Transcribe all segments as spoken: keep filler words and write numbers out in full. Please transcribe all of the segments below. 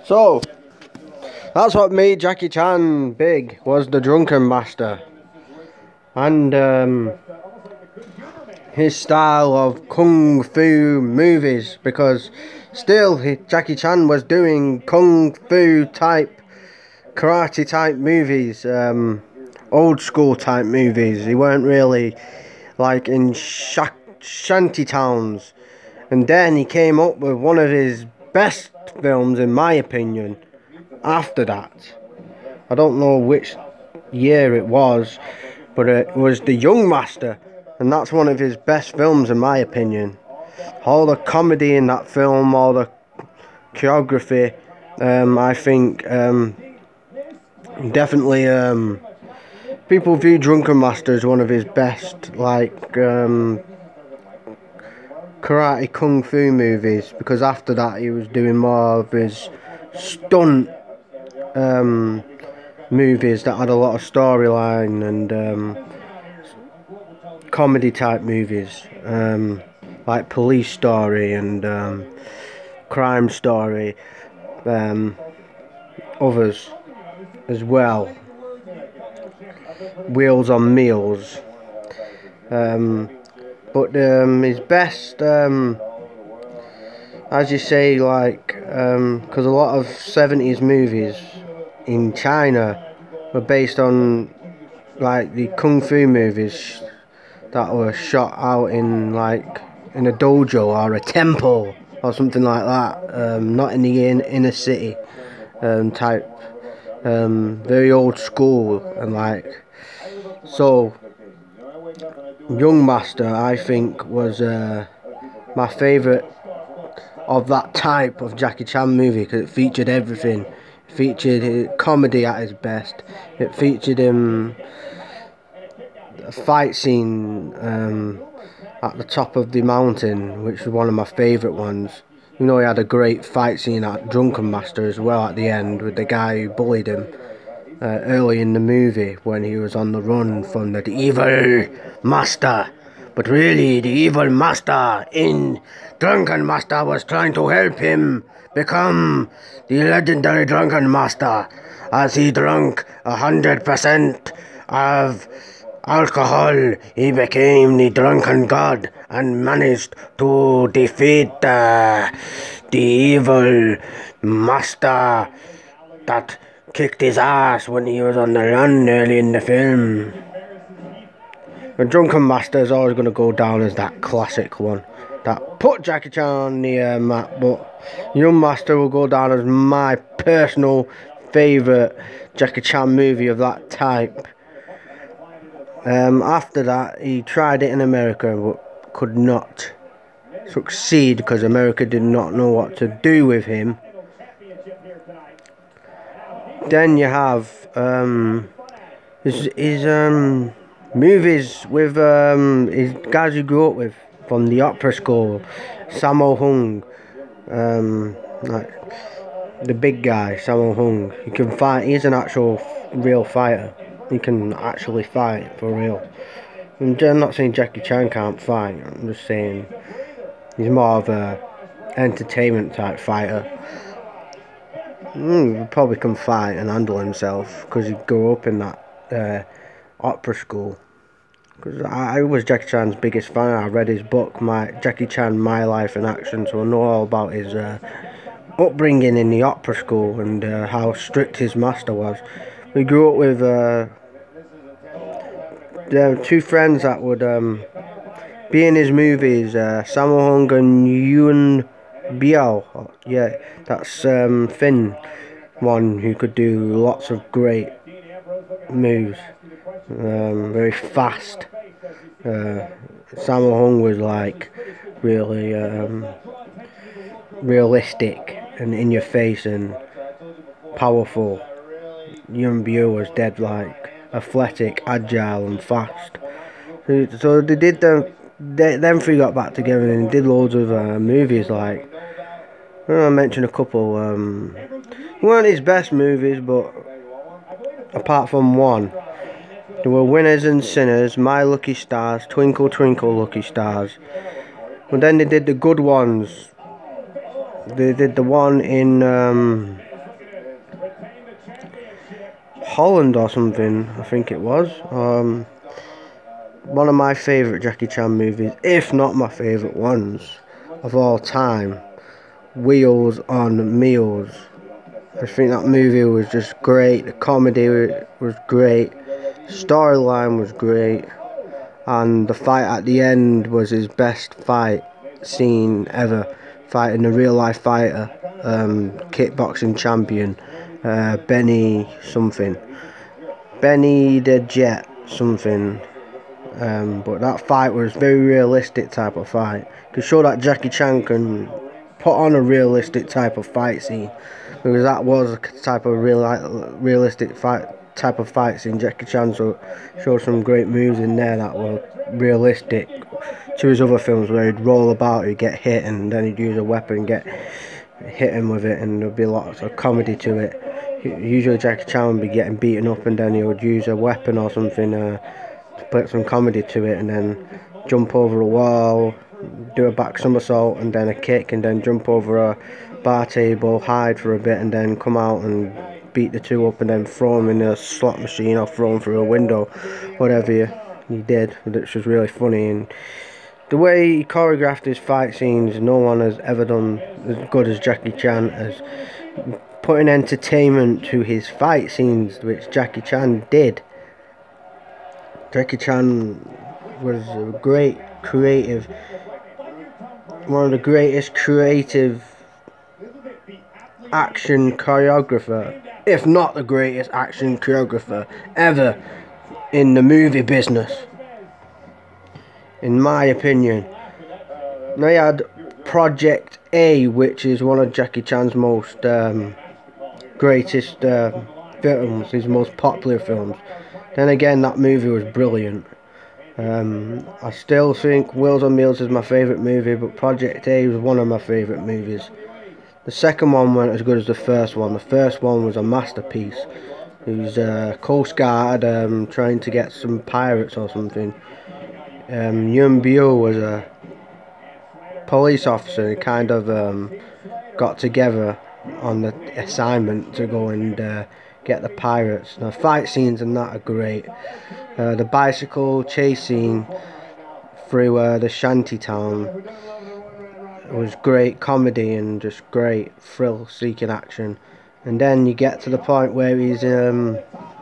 So, that's what made Jackie Chan big, was the Drunken Master. And um, his style of kung fu movies, because still he, Jackie Chan was doing kung fu type, karate type movies, um, old school type movies. He weren't really like in sh- shanty towns. And then he came up with one of his best films, in my opinion, after that. I don't know which year it was, but it was The Young Master, and that's one of his best films in my opinion. All the comedy in that film, all the choreography, um, I think um, definitely um, people view Drunken Master as one of his best, like um, karate kung fu movies, because after that he was doing more of his stunt um, movies that had a lot of storyline and um, comedy type movies, um, like Police Story and um, Crime Story, um, others as well, Wheels on Meals, um, but um, his best, um, as you say, like, because um, a lot of seventies movies in China were based on like the kung fu movies that were shot out in like in a dojo or a temple or something like that, um, not in the in, inner city um, type, um, very old school, and like so. Young Master, I think, was uh, my favourite of that type of Jackie Chan movie, because it featured everything. It featured comedy at its best. It featured him. Um, a fight scene um, at the top of the mountain, which was one of my favourite ones. You know, he had a great fight scene at Drunken Master as well at the end, with the guy who bullied him uh, early in the movie when he was on the run from the evil master. But really, the evil master in Drunken Master was trying to help him become the legendary Drunken Master, as he drank a hundred percent of alcohol. He became the drunken god and managed to defeat uh, the evil master that kicked his ass when he was on the run early in the film. The Drunken Master is always going to go down as that classic one that put Jackie Chan on the uh, map, but Young Master will go down as my personal favourite Jackie Chan movie of that type. Um, after that, he tried it in America but could not succeed because America did not know what to do with him. Then you have um, his, his um, movies with um, his guys he grew up with from the opera school, Sammo Hung, um, like the big guy, Sammo Hung. He can fight. He's an actual real fighter. He can actually fight for real. I'm not saying Jackie Chan can't fight. I'm just saying he's more of a entertainment type fighter. Mm, he probably can fight and handle himself because he grew up in that uh, opera school. Because I, I was Jackie Chan's biggest fan. I read his book, my Jackie Chan, My Life in Action, so I know all about his uh, upbringing in the opera school and uh, how strict his master was. We grew up with uh, there were two friends that would um, be in his movies, uh, Sammo Hung and Yuen Biao. Yeah, that's um, Finn, one who could do lots of great moves, um, very fast. Uh, Sammo Hung was like really um, realistic and in your face and powerful. Yuen Biao was dead like athletic, agile and fast. So, so they did the they, them three got back together and did loads of uh, movies. Like I mentioned a couple. Um, weren't his best movies, but apart from one, there were Winners and Sinners, My Lucky Stars, Twinkle Twinkle Lucky Stars. But then they did the good ones. They did the one in um, Holland or something, I think it was. Um, one of my favourite Jackie Chan movies, if not my favourite ones of all time, Wheels on Meals. I think that movie was just great. The comedy was great. Storyline was great. And the fight at the end was his best fight scene ever. Fighting a real life fighter, um, kickboxing champion, uh, Benny something. Benny the Jet something. Um, but that fight was very realistic type of fight. To show that Jackie Chan can put on a realistic type of fight scene, because that was a type of real realistic fight type of fight scene. Jackie Chan so, showed some great moves in there that were realistic to his other films, where he'd roll about, he'd get hit, and then he'd use a weapon, get hit him with it, and there'd be lots of comedy to it. Usually Jackie Chan would be getting beaten up, and then he would use a weapon or something uh, to put some comedy to it, and then jump over a wall, do a back somersault, and then a kick, and then jump over a bar table, hide for a bit, and then come out and beat the two up, and then throw them in a slot machine or throw them through a window, whatever he, he did, which was really funny. And the way he choreographed his fight scenes, no one has ever done as good as Jackie Chan, as putting entertainment to his fight scenes, which Jackie Chan did. Jackie Chan was a great creative, one of the greatest creative action choreographer, if not the greatest action choreographer ever in the movie business, in my opinion. Now you had Project A, which is one of Jackie Chan's most um, greatest uh, films, his most popular films. Then again, that movie was brilliant. Um, I still think Wheels on Meals is my favourite movie, but Project A was one of my favourite movies. The second one wasn't as good as the first one. The first one was a masterpiece. It was a uh, Coast Guard um, trying to get some pirates or something. Um, Yuen Biao was a police officer. He kind of um, got together on the assignment to go and uh, get the pirates. Now, fight scenes and that are great. Uh, the bicycle chase scene through uh, the shanty town was great comedy and just great thrill-seeking action. And then you get to the point where he's um,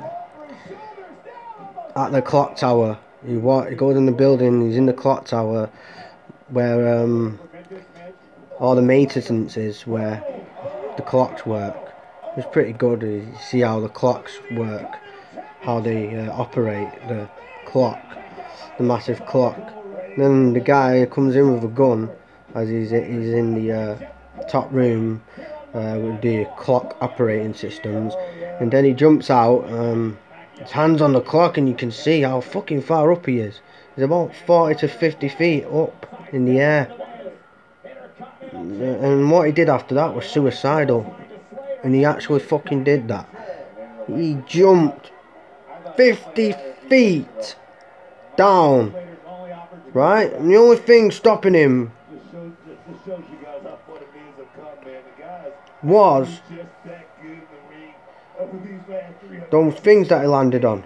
at the clock tower. He, wa- he goes in the building, he's in the clock tower where um, all the maintenance is, where the clocks work. It's pretty good. You see how the clocks work, how they uh, operate the clock, the massive clock. Then the guy comes in with a gun as he's he's in the uh, top room uh, with the clock operating systems, and then he jumps out. Um, his hands on the clock, and you can see how fucking far up he is. He's about forty to fifty feet up in the air. And what he did after that was suicidal, and he actually fucking did that. He jumped fifty feet down, right? And the only thing stopping him was those things that he landed on.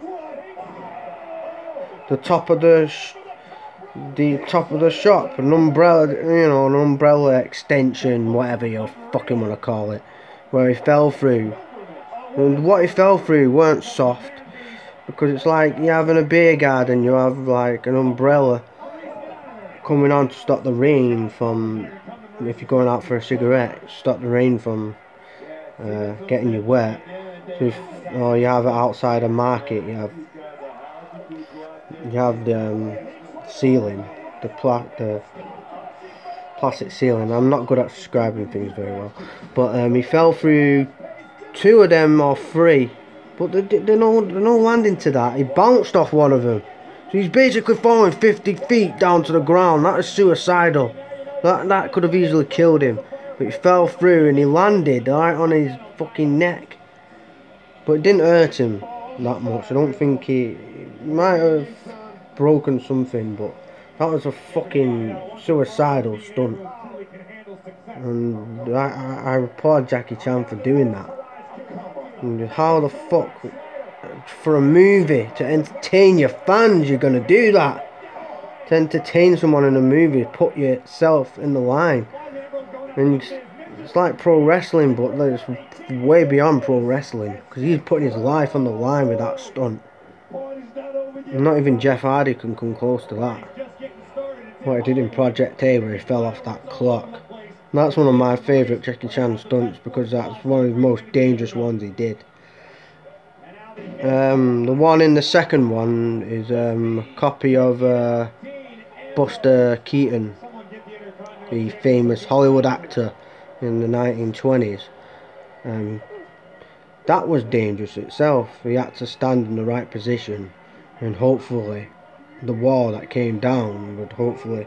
The top of the sh- the top of the shop, an umbrella, you know, an umbrella extension, whatever you fucking want to call it, where he fell through. And what he fell through weren't soft, because it's like you having a beer garden, you have like an umbrella coming on to stop the rain from, if you're going out for a cigarette, stop the rain from uh, getting you wet. So if, or you have it outside a market, you have you have the um, ceiling, the pla- the plastic ceiling. I'm not good at describing things very well, but um, he fell through two of them or three, but they're, they're no they're no landing to that. He bounced off one of them, so he's basically falling fifty feet down to the ground. That is suicidal. That that could have easily killed him, but he fell through and he landed right on his fucking neck. But it didn't hurt him that much. I don't think he, he might have broken something, but that was a fucking suicidal stunt. And I, I, I applaud Jackie Chan for doing that. And how the fuck for a movie, to entertain your fans, you're going to do that. To entertain someone in a movie, put yourself in the line. And it's like pro wrestling, but it's way beyond pro wrestling, because he's putting his life on the line with that stunt. Not even Jeff Hardy can come close to that. What he did in Project A, where he fell off that clock. And that's one of my favourite Jackie Chan stunts, because that's one of the most dangerous ones he did. Um, the one in the second one is um, a copy of uh, Buster Keaton, the famous Hollywood actor in the nineteen twenties. Um, that was dangerous itself. He had to stand in the right position, and hopefully the wall that came down would hopefully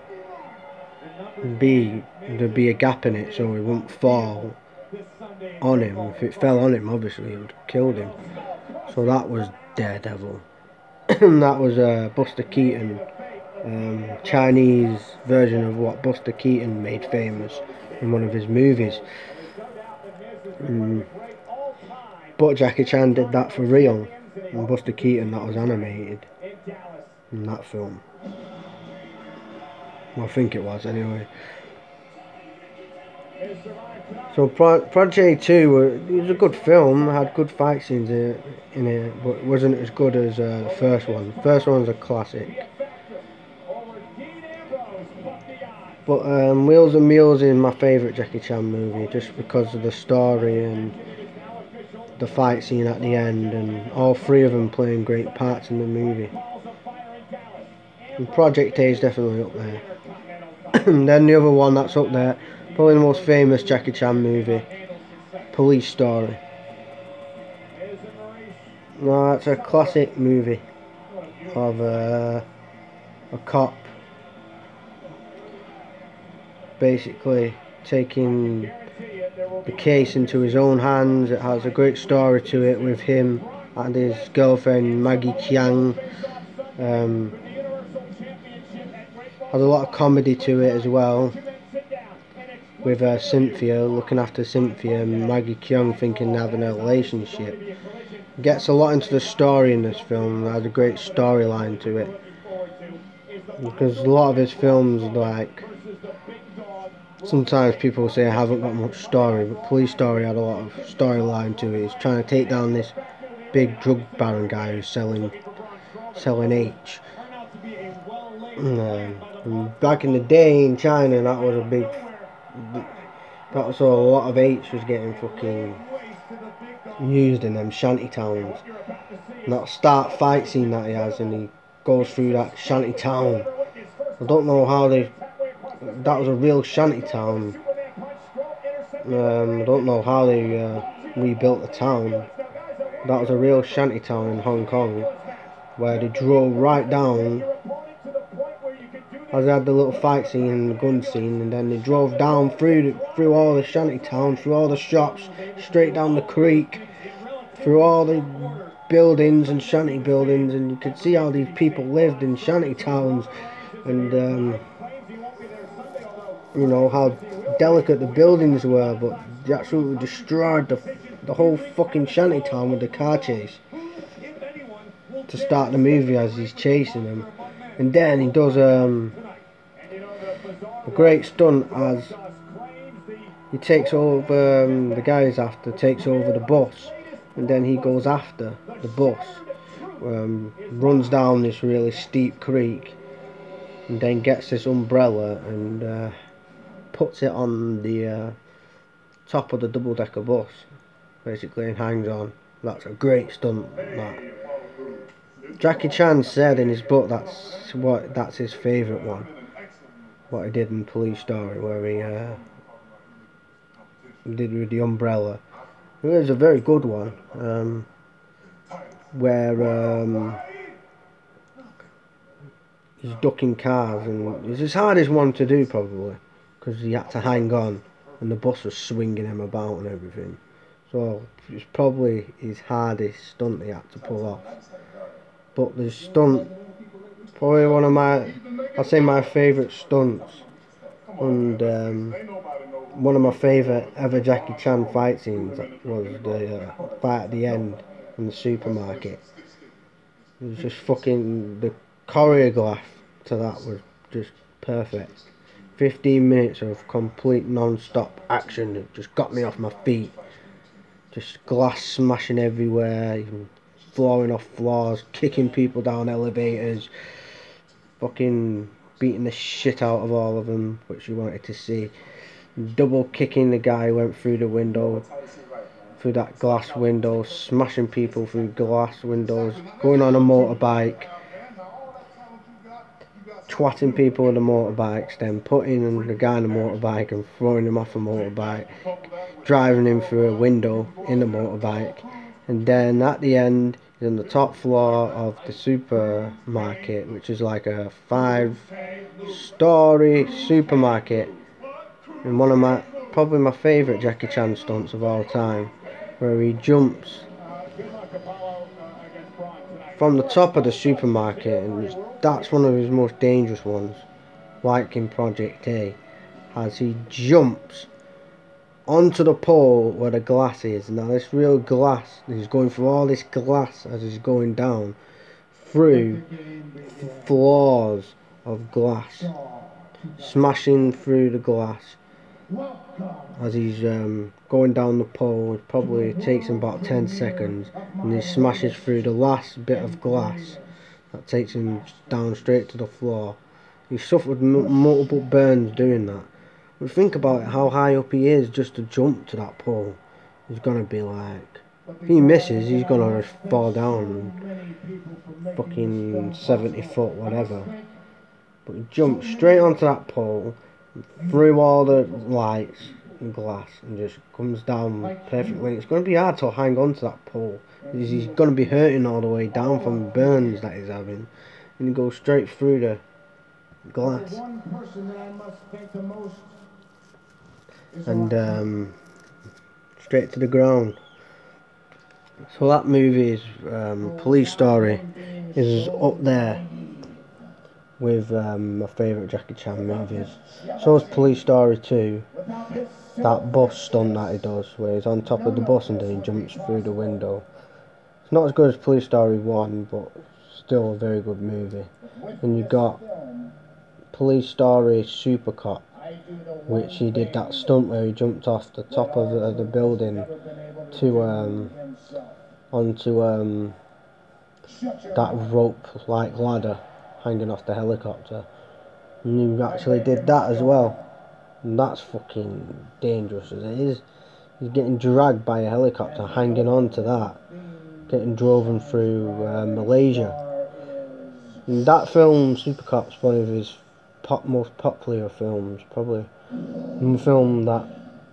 be, there'd be a gap in it so he wouldn't fall on him. If it fell on him, obviously it would have killed him. So that was Daredevil. That was uh, Buster Keaton, um, Chinese version of what Buster Keaton made famous in one of his movies. Mm. But Jackie Chan did that for real, and Buster Keaton, that was animated in that film. Well, I think it was anyway. So Pro Project two, uh, it was a good film, had good fight scenes in it, in it but it wasn't as good as uh, the first one. The first one's a classic. But um, Wheels and Meals is my favourite Jackie Chan movie, just because of the story and the fight scene at the end, and all three of them playing great parts in the movie. And Project A is definitely up there. And then the other one that's up there, probably the most famous Jackie Chan movie, Police Story. No, it's a classic movie of uh, a cop basically taking the case into his own hands. It has a great story to it with him and his girlfriend Maggie Cheung. Um, has a lot of comedy to it as well, with uh, Cynthia, looking after Cynthia, and Maggie Cheung thinking they're having a relationship. Gets a lot into the story in this film. Has a great storyline to it, because a lot of his films, like, sometimes people say I haven't got much story, but Police Story had a lot of storyline to it. He's trying to take down this big drug baron guy who's selling selling H. Um, and back in the day in China, that was a big, that was a lot of H was getting fucking used in them shanty towns. And that start fight scene that he has, and he goes through that shanty town. I don't know how they, that was a real shanty town. Um, I don't know how they uh, rebuilt the town. That was a real shanty town in Hong Kong, where they drove right down, as they had the little fight scene and the gun scene, and then they drove down through the, through all the shanty town, through all the shops, straight down the creek, through all the buildings and shanty buildings, and you could see how these people lived in shanty towns, and um, you know how delicate the buildings were, but they absolutely destroyed the, the whole fucking shanty town with the car chase to start the movie as he's chasing them. And then he does um, a great stunt as he takes over, um, the guy he's after takes over the bus, and then he goes after the bus, um, runs down this really steep creek, and then gets this umbrella and uh, puts it on the uh, top of the double-decker bus, basically, and hangs on. That's a great stunt, that. Jackie Chan said in his book that's what that's his favourite one, what he did in Police Story, where he uh, did with the umbrella. It was a very good one, um, where um, he's ducking cars, and it's his hardest one to do probably, because he had to hang on and the bus was swinging him about and everything. So it's probably his hardest stunt he had to pull off. But the stunt, probably one of my, I'd say my favourite stunts, and um, one of my favourite ever Jackie Chan fight scenes was the uh, fight at the end in the supermarket. It was just fucking, the choreograph to that was just perfect. fifteen minutes of complete non-stop action that just got me off my feet. Just glass smashing everywhere, even falling off floors, kicking people down elevators, fucking beating the shit out of all of them, which you wanted to see. Double kicking the guy who went through the window, through that glass window, smashing people through glass windows, going on a motorbike, twatting people with the motorbikes, then putting the guy on the motorbike and throwing him off a motorbike, driving him through a window in the motorbike, and then at the end he's on the top floor of the supermarket, which is like a five story supermarket, and one of my, probably my favourite Jackie Chan stunts of all time, where he jumps from the top of the supermarket, and that's one of his most dangerous ones, like in Project A, as he jumps onto the pole where the glass is. Now this real glass, he's going through all this glass as he's going down through floors of glass, smashing through the glass as he's um, going down the pole. It probably takes him about ten seconds, and he smashes through the last bit of glass that takes him down straight to the floor. He suffered m multiple burns doing that. But think about it, how high up he is just to jump to that pole. He's gonna be like, if he misses, he's gonna fall down fucking seventy foot whatever. But he jumps straight onto that pole, through all the lights and glass, and just comes down perfectly. It's going to be hard to hang on to that pole. He's, he's going to be hurting all the way down from burns that he's having, and he goes straight through the glass. And um, straight to the ground. So that movie is um, Police Story is up there with um, my favourite Jackie Chan movies. So is Police Story two. That bus stunt that he does, where he's on top of the bus and then he jumps through the window. It's not as good as Police Story one, but still a very good movie. And you got Police Story Super Cop, which he did that stunt where he jumped off the top of the, the building to um, onto um, that rope-like ladder hanging off the helicopter, and you actually did that as well, and that's fucking dangerous as it is. He's getting dragged by a helicopter, hanging on to that, getting driven through uh, Malaysia. And that film, Super Cop's one of his pop, most popular films, probably a film that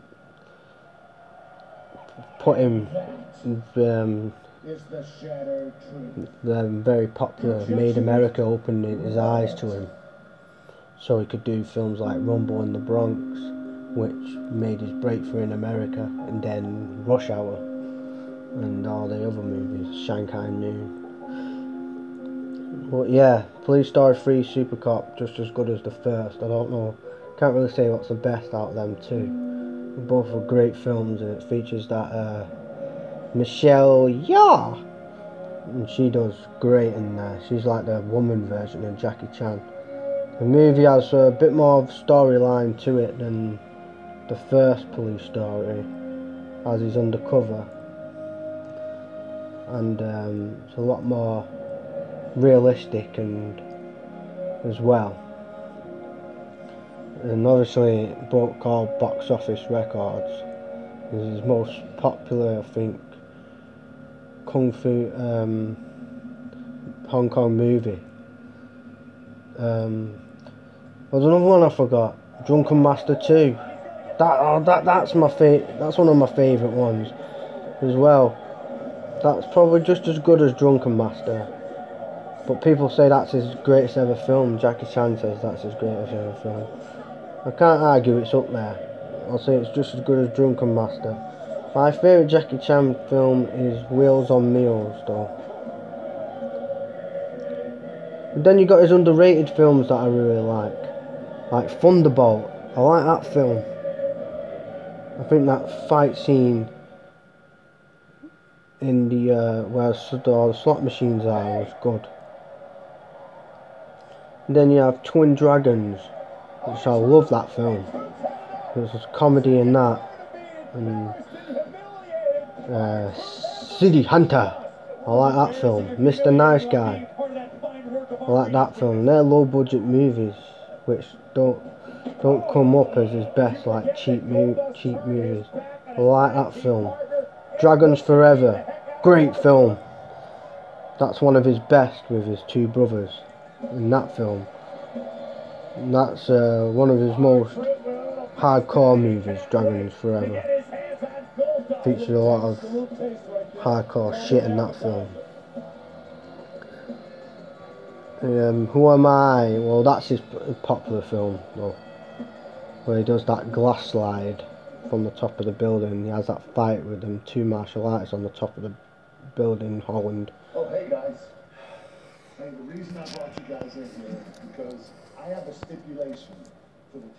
put him um, um, very popular, made America open his eyes to him, so he could do films like Rumble in the Bronx, which made his breakthrough in America, and then Rush Hour, and all the other movies, Shanghai Noon. But yeah, Police Story three Super Cop, just as good as the first. I don't know, can't really say what's the best out of them two. Both are great films, and it features that uh, Michelle Yeoh, and she does great in there. She's like the woman version of Jackie Chan. The movie has a bit more of storyline to it than the first Police Story, as he's undercover, and um, it's a lot more realistic and as well. And obviously it broke all box office records. It's his most popular, I think, Kung Fu um, Hong Kong movie. Um, there's another one I forgot, Drunken Master two. That oh, that that's my fa that's one of my favourite ones as well. That's probably just as good as Drunken Master, but people say that's his greatest ever film. Jackie Chan says that's his greatest ever film. I can't argue it's up there. I'll say it's just as good as Drunken Master. My favourite Jackie Chan film is Wheels on Meals, though. And then you got his underrated films that I really like, like Thunderbolt. I like that film. I think that fight scene in the uh, where all the slot machines are was good. And then you have Twin Dragons, which I love that film. There's a comedy in that, and uh, City Hunter. I like that film. Mister Nice Guy. I like that film. They're low budget movies, which don't don't come up as his best, like cheap mo cheap movies. I like that film. Dragons Forever, great film. That's one of his best with his two brothers in that film. And that's uh, one of his most hardcore movies, Dragons Forever. Featured a lot of hardcore shit in that film. Um, Who Am I? Well, that's his popular film, though, where he does that glass slide from the top of the building. He has that fight with them two martial artists on the top of the building in Holland. Oh, hey guys. Hey, the reason I brought you guys in here is because I have a stipulation for the